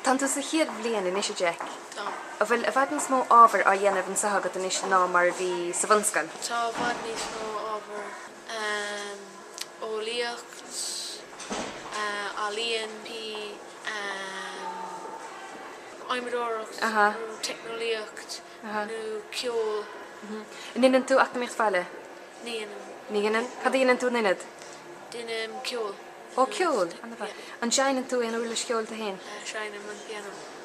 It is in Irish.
Tanto sa chéad blian in isise Jack. Tá. A bhfuil a bhhaid níos mó ábhar a dhéanamh an sagad in is ná mar bhí sa bhanscail. Tá bhd níos mó ábhar ólíocht, alíon pí, aimimeóireacht, technolíocht, nó ceol. Ninan tú ach míocht fáile? Níanam. Níanaan? Cad íanaan tú ninad? Duine ceol. Ó ceol? An seanan tú an bhfuil ceol a hain? Seinam an pianam.